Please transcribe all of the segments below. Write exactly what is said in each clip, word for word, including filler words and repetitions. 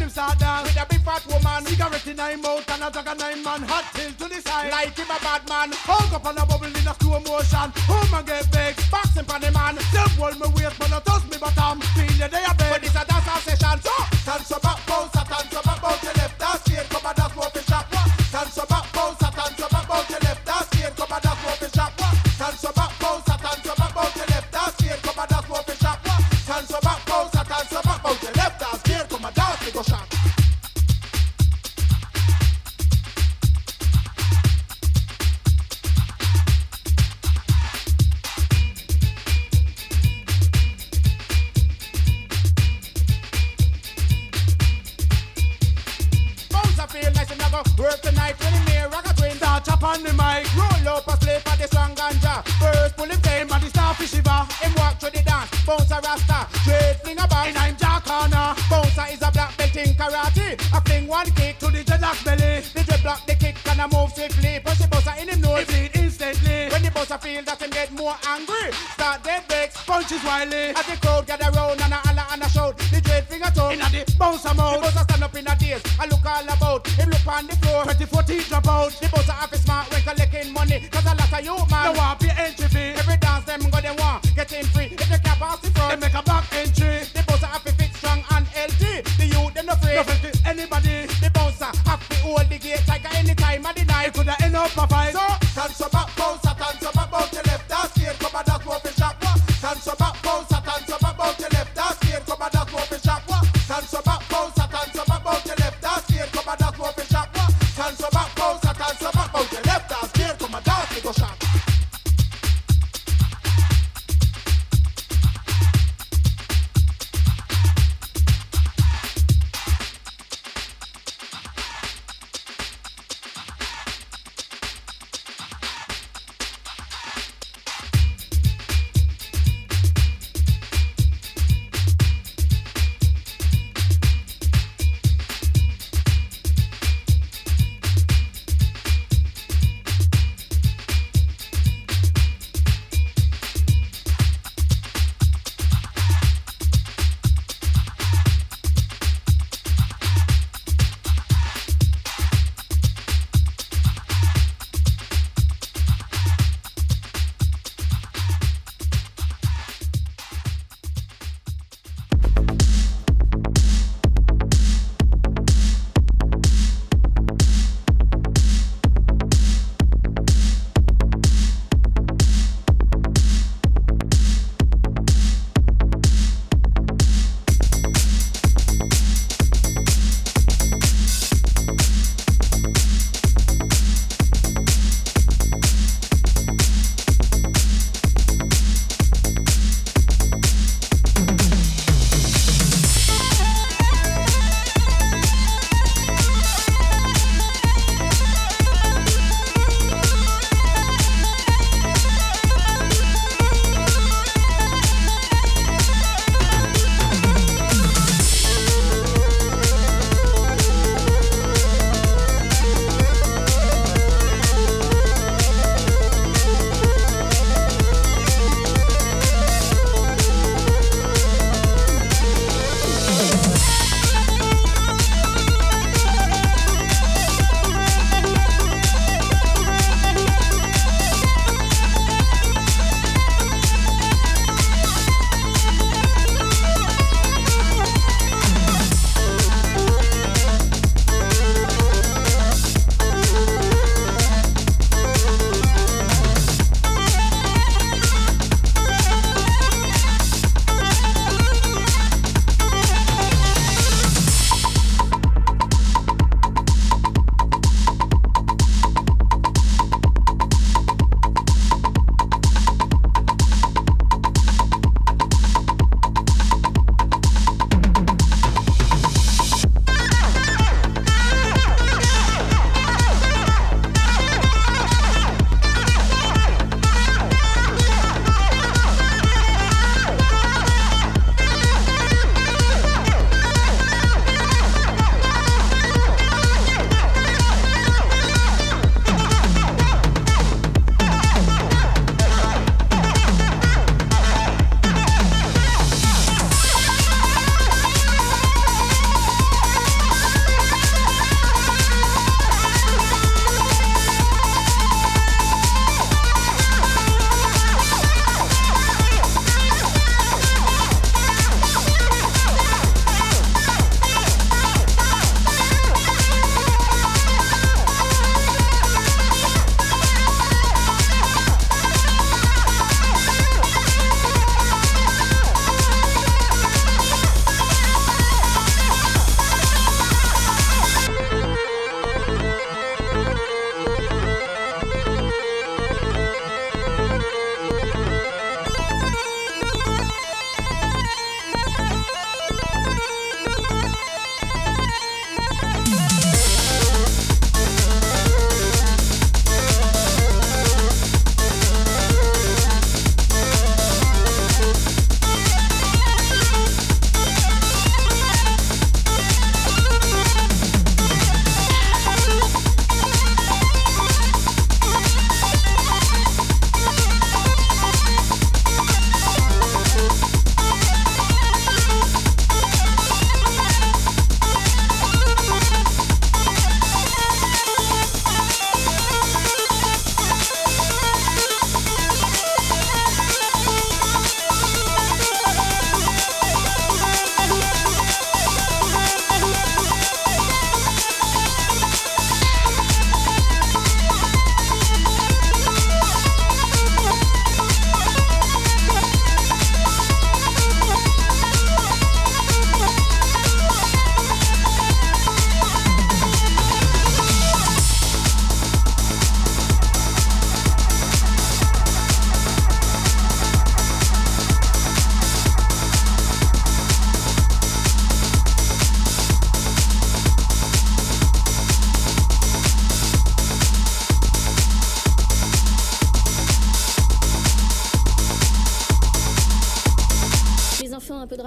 him start dance with a big fat woman. Cigarette in him mouth and a dog a nine man. Hot till to the side like him a bad man. Hug up on a bubble in a slow motion. Woman get vexed, boxing for the man. Still hold me waist but not touch me bottom. Feel you they a bed. But this a dance session. So dance your back, bounce, dance your back, bounce your left. That's straight, come and dance more for shot. Dance your back, bounce, dance your back, bounce your left. That's straight, come and dance more for shot. Dance your back, bounce, dance your back, bounce your left. That's straight, come and dance more for shot. Dance your back, bounce, dance your back, bounce your left. That's straight, come and dance for shot. Work tonight when the mirror rock a twin. Start chop on the mic. Roll up a slave for the strong ganja. First pull him flame and the starfish shiver. Him walk through the dance. Bouncer rasta. Straight fling a bang. In I'm Jack corner. Bouncer is a black belt in karate. I fling one kick to the dreadlock belly. The dreadlock the kick and I move swiftly. Push the bouncer in him nose. He bleed instantly. When the bouncer feel that him get more angry. Start dead breaks. Punches wildly. As the crowd gather round and a holla and a shout. The dread finger toe. In a the bouncer mouth. The bouncer stand up in a daze. I look all about. Him look on the floor. twenty-four teeth drop out. The bouncer have a smart when collecting money. Cause a lot of you man. They want pay entry fee. Every dance them go they want. Get in free. If they can't pass the front. They make a back entry. The bouncer have to fit strong and healthy. The youth them no afraid. No afraid to anybody. The bouncer have to hold the gate like any time of the night. It could have end up a fight. So dance your back bouncer. Dance your back bounce your left. That's straight. Come and dance more for shot. Dance your back bouncer. Dance your back bounce your left. That's straight. Come and dance more for shot. Dance your back bouncer. Dance your back bounce your left. That's straight. Come and dance more for shot. Dance your back bouncer. Dance your back bounce your left. That's straight. Come and dance for shot.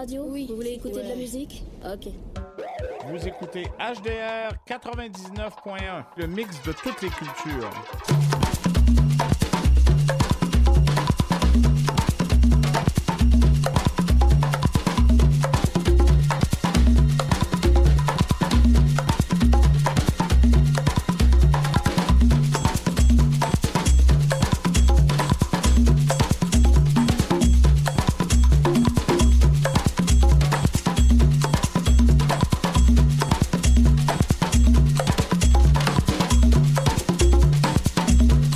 radio? Oui. Vous voulez écouter Ouais. de la musique? Ok. Vous écoutez H D R quatre-vingt-dix-neuf point un, le mix de toutes les cultures. We'll be right back.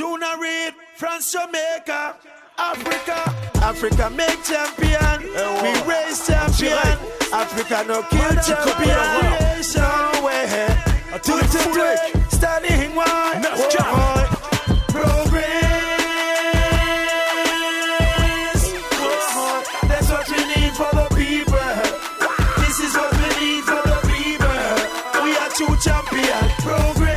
Juna Reid, France, Jamaica, Africa. Africa make champion. We raise champion. Africa no kill champion. No way. To today, standing one. Progress. That's what we need for the people. This is what we need for the people. We are two champions. Progress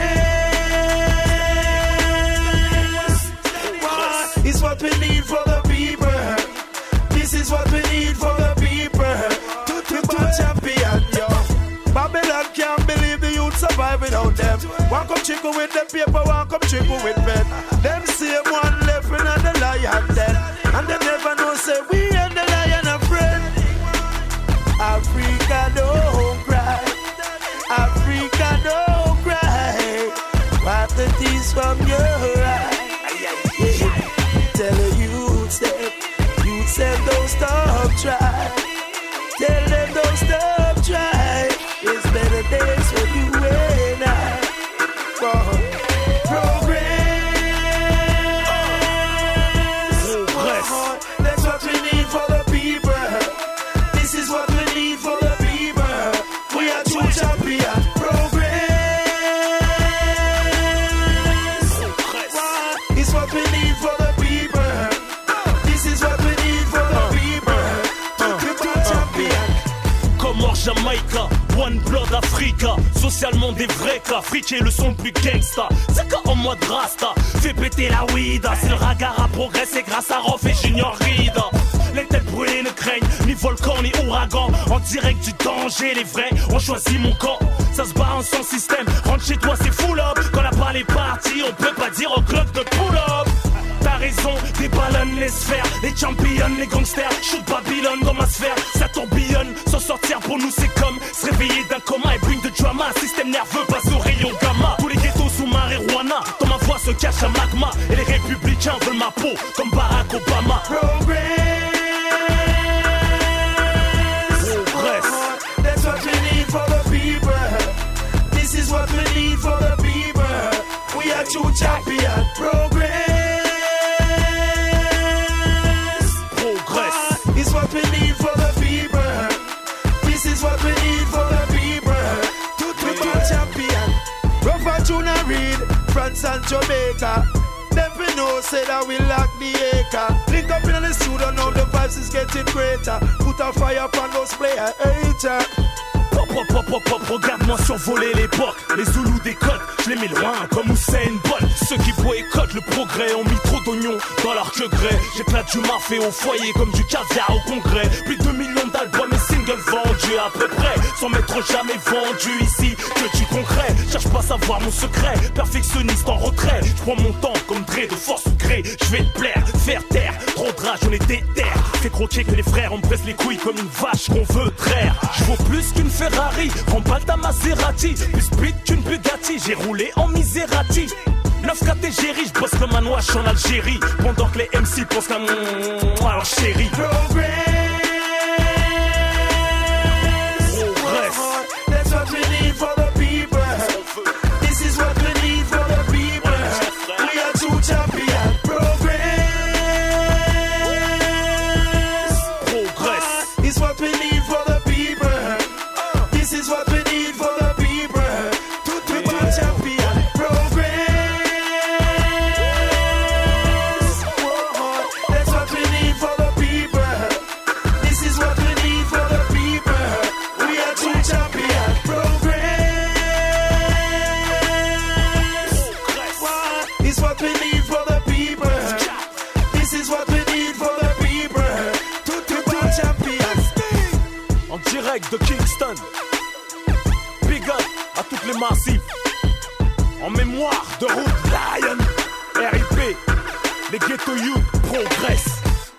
is what we need for the people. This is what we need for the people. Two, two, two champion, yo. Babylon can't believe the youth survive without them. One come trickle with the paper, one come trickle with pen. Them same one left and the lion dead. And they never know say we and the lion are friends. Africa don't cry. Africa don't cry. Wipe the tears from your eyes. Tell the youth them, youth them don't stop try. Tell them don't stop try. It's better days for you and I. Progress. Progress. That's what we need for the people. This is what we need for the people. We are two champions. Progress. It's what we need for the people. This is what we need for the people. Two, two champions. Comores, Jamaïca. One Blood Africa, socialement des vrais cas. Friqué le son le plus gangsta. C'est quand en mode rasta, fait péter la weed. C'est le ragar à progresser grâce à Rof et Junior Rida. Les têtes brûlées ne craignent ni volcan ni ouragan. En direct du danger, les vrais ont choisi mon camp. Ça se bat en son système, rentre chez toi c'est full up. Quand la balle est partie, on peut pas dire au club de pull up. T'as raison, des ballons les sphères, les champions, les gangsters, shoot Babylone dans ma sphère, ça tourbillonne, s'en sortir pour nous c'est comme se réveiller d'un coma et bring de drama, système nerveux passe au rayon gamma, tous les ghettos sous marijuana, dans ma voix se cache un magma, et les républicains veulent ma peau, comme Barack Obama. Progress. Progress. That's what we need for the people. This is what we need for the people. We are two champions. Progress. Is what we need for the people. This is what we need for the people. Two, two, two champion. Rough Juna Reid, France and Jamaica. Never know, say that we lack the acre. Link up in the studio, now the vibes is getting greater. Put a fire upon those players, hater. Pop, pop, pop, pop, pop, regarde-moi survoler l'époque. Les Zoulous décodent, je les mets loin comme Usain Bolt. Ceux qui boycottent le progrès ont mis trop d'oignons dans leur queue grès. J'éclate du mafé au foyer comme du caviar au congrès. Plus de deux millions d'albums et singles vendus à peu près, sans m'être jamais vendu ici, que du concret. Cherche pas à savoir mon secret, perfectionniste en retrait. Je prends mon temps comme Dre de force ou gré. Je vais te plaire, faire taire, trop de rage, on est déter. Fais croquer que les frères, on me presse les couilles comme une vache qu'on veut traire. Je vaux plus qu'une Ferrari, remballe ta Maserati. Plus speed qu'une Bugatti, j'ai roulé en Miserati. neuf catégories, je bosse comme un ouache en Algérie. Pendant que les M C pensent qu'à mon... Alors chérie. Progress. Progress. That's what we need for the people. This is what we need for the people. We are two champions. Progress. Progress. Is what we need for the people. This is what we need for the people. Two, two, two champions. Progress. That's what we need for the people. This is what we need for the people. We are two champions. Progress. Is what we need for the people. This is what we need for the people. Two, two, two champions. En direct de Kingston. Big up à toutes les massifs. En mémoire de Root Lion. R I P. Les Ghetto Youth progressent.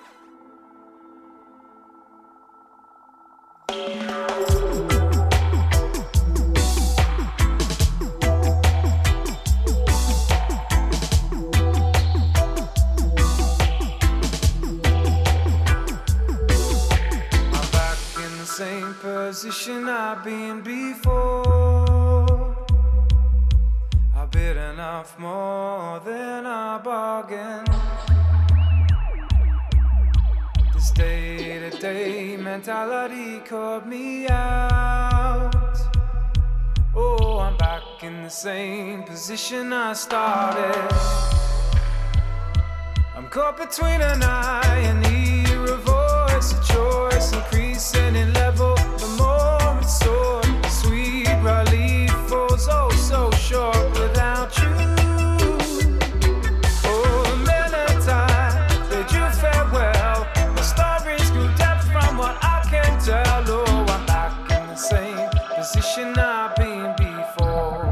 Same position I've been before. I've bitten off more than I bargained. This day-to-day mentality caught me out. Oh, I'm back in the same position I started. I'm caught between an eye and ear, a voice, a choice, increasing in level. The more it's so sweet relief falls oh so short without you. Oh, the minute I bid you farewell, my stories grew depth from what I can tell. Oh, I'm back in the same position I've been before.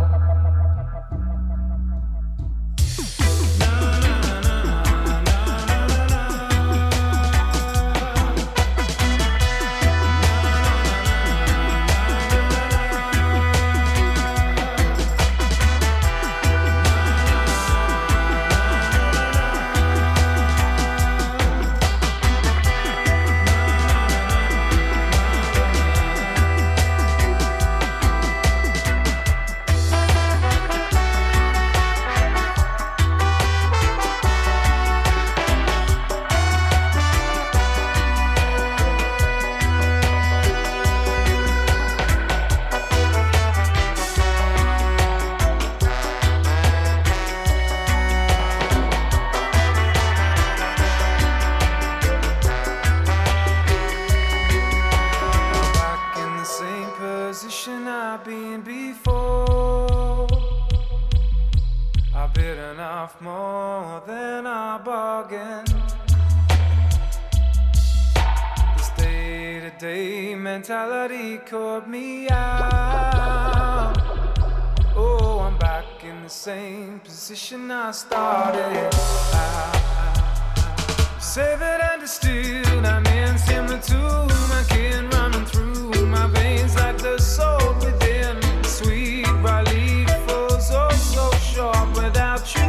Mentality caught me out. Oh, I'm back in the same position I started. I, I, say that understood, I'm in similar tune. I can running through my veins like the soul within. Sweet relief falls oh so short without you.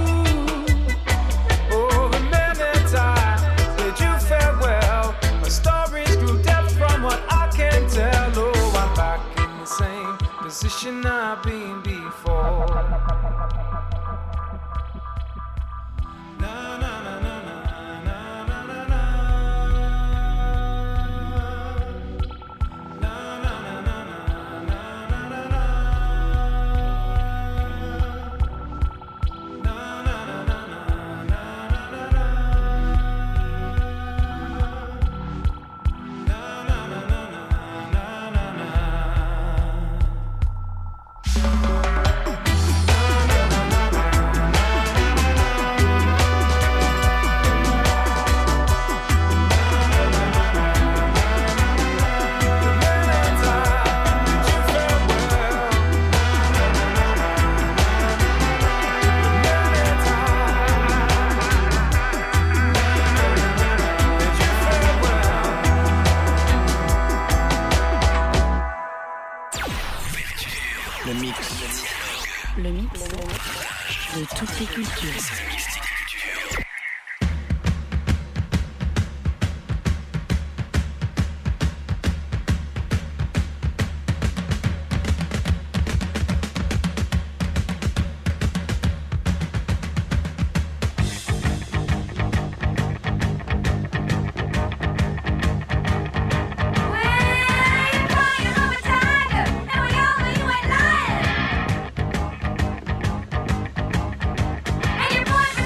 Oh, the minute I bid you farewell, my stories grew depth from what I can tell. Oh, I'm back in the same position I've been before. Na, na, na, na, na, na, na, na, na. Na, na, na, na, na, na, na, na, na. Na, na, na, na, na, na, na, na. Le mix. Le mix de toutes les cultures. And your boyfriend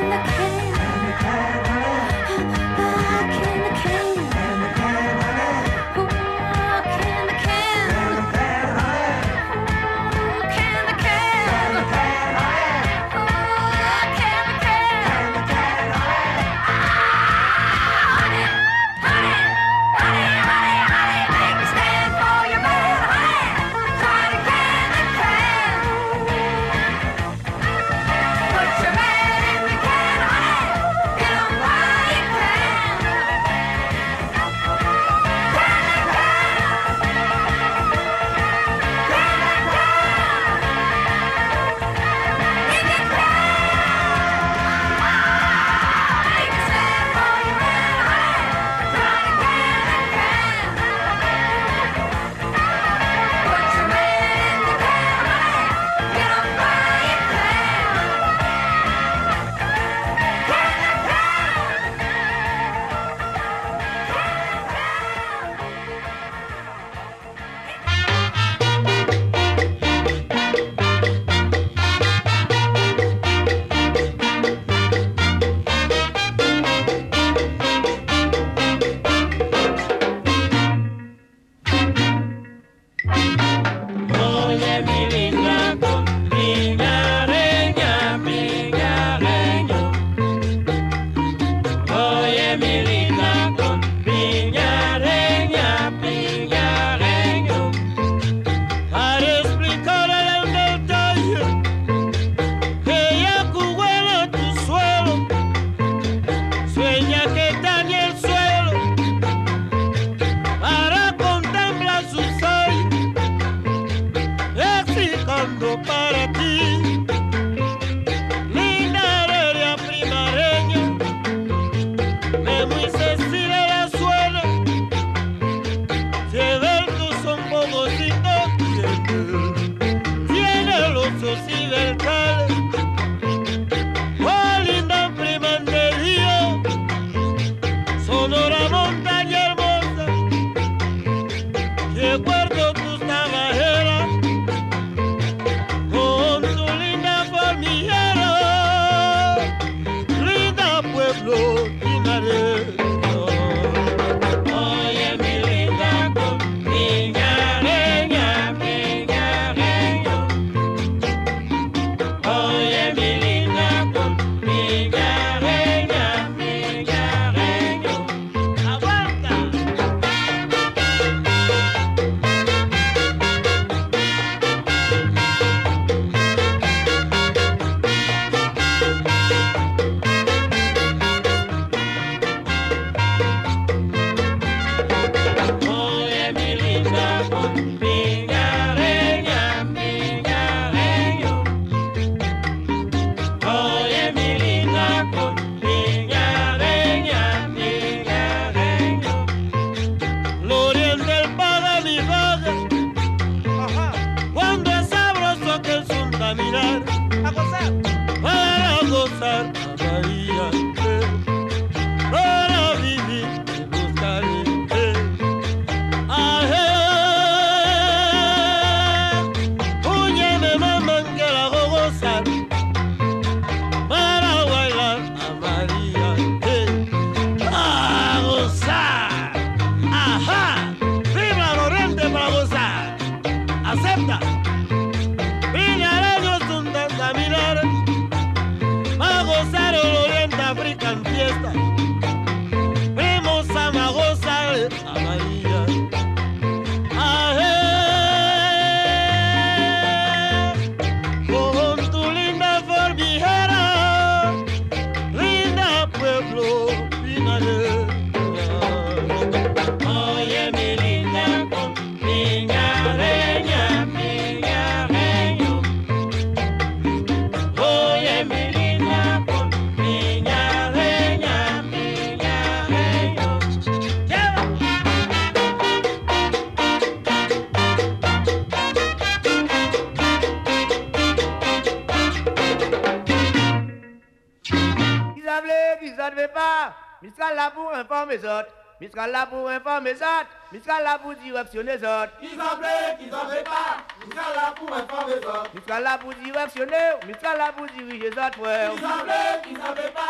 Misca là pour informer les autres. Misca là pour informer les autres. Misca là pour directionner les autres. Qui s'en plaît, qui s'en plaît pas. Misca là pour informer les autres. Misca là pour directionner. Misca là pour diriger les autres frères. Qui s'en plaît, qui s'en plaît pas.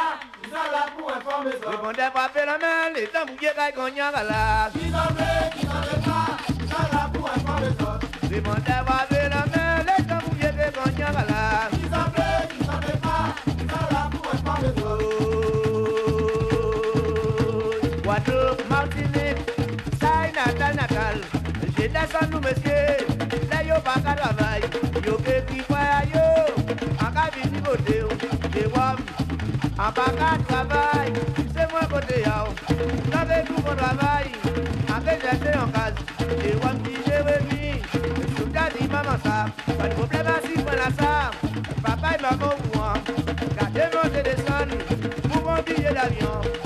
mon dé frappé la main, les temps bouillés caille cognac à la. Qui s'en fait, qui s'en fait pas, qui s'en là pour un pas les autres. Les mon dé frappé la main, les temps bouillés caille cognac à la. Qui s'en fait, qui s'en fait pas, qui s'en là pour un pas les autres. Guadeloupe, Martinique, ça y natal natal. J'ai descendu nous messieurs, là yo pas qu'à travail. Yo que qui fait yo, en cas de côté, j'ai voir. En pas qu'à travail, c'est moi côté yao. J'avais tout mon travail, avec j'étais en case. J'ai voir si j'ai revenu, tout a dit maman ça. Pas de problème à si moi la ça. Papa et maman ou moi, gardez mon téléphone, pour mon billet d'avion.